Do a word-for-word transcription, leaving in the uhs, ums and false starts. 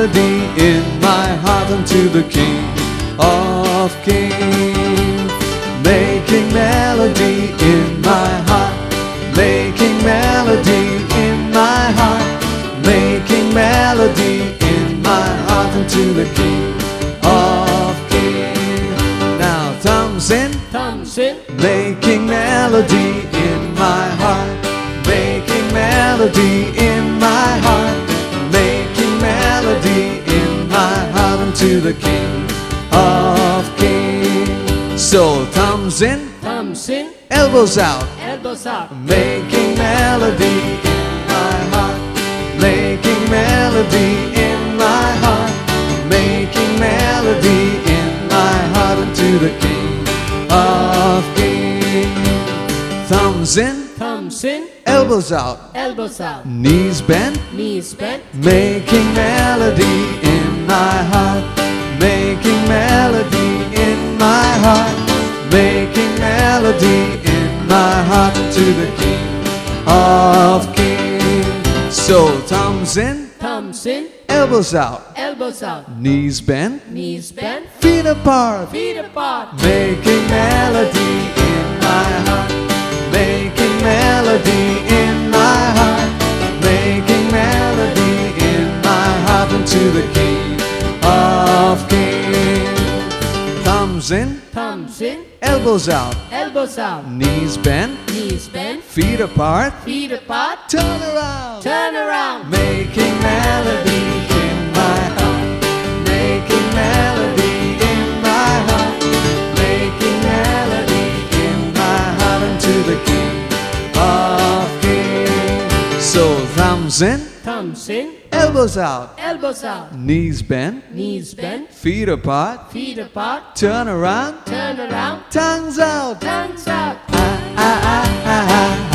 melody in my heart unto the King of Kings. Making melody in my heart, making melody in my heart, making melody in my heart unto the King of Kings. Now thumbs in, thumbs in, making melody in my heart, making melody in my heart, making melody in my heart unto the King of Kings. So thumbs in, thumbs in, elbows out, elbows out, making melody in my heart, making melody in my heart, making melody in my heart unto the King of Kings. Thumbs in, thumbs in, elbows out, elbows out, knees bent, knees bent, making melody in my heart, making melody in my heart, making melody in my heart to the King of Kings. So thumbs in, thumbs in, elbows out, elbows out, knees bent, knees bent, feet apart, feet apart, making melody in my heart, making melody in my heart, making melody in my heart unto the King of Kings. Thumbs in, thumbs in, elbows out, elbows out, knees bent, knees bent, feet apart, feet apart, turn around, turn around, making melody in my heart, making melody in my heart, making melody in my heart unto the King of Kings. So thumbs in, thumbs in, elbows out, elbows out, knees bent, knees bent, feet apart, feet apart, turn around, turn around, tongues out, tongues out. ah, ah, ah, ah, ah.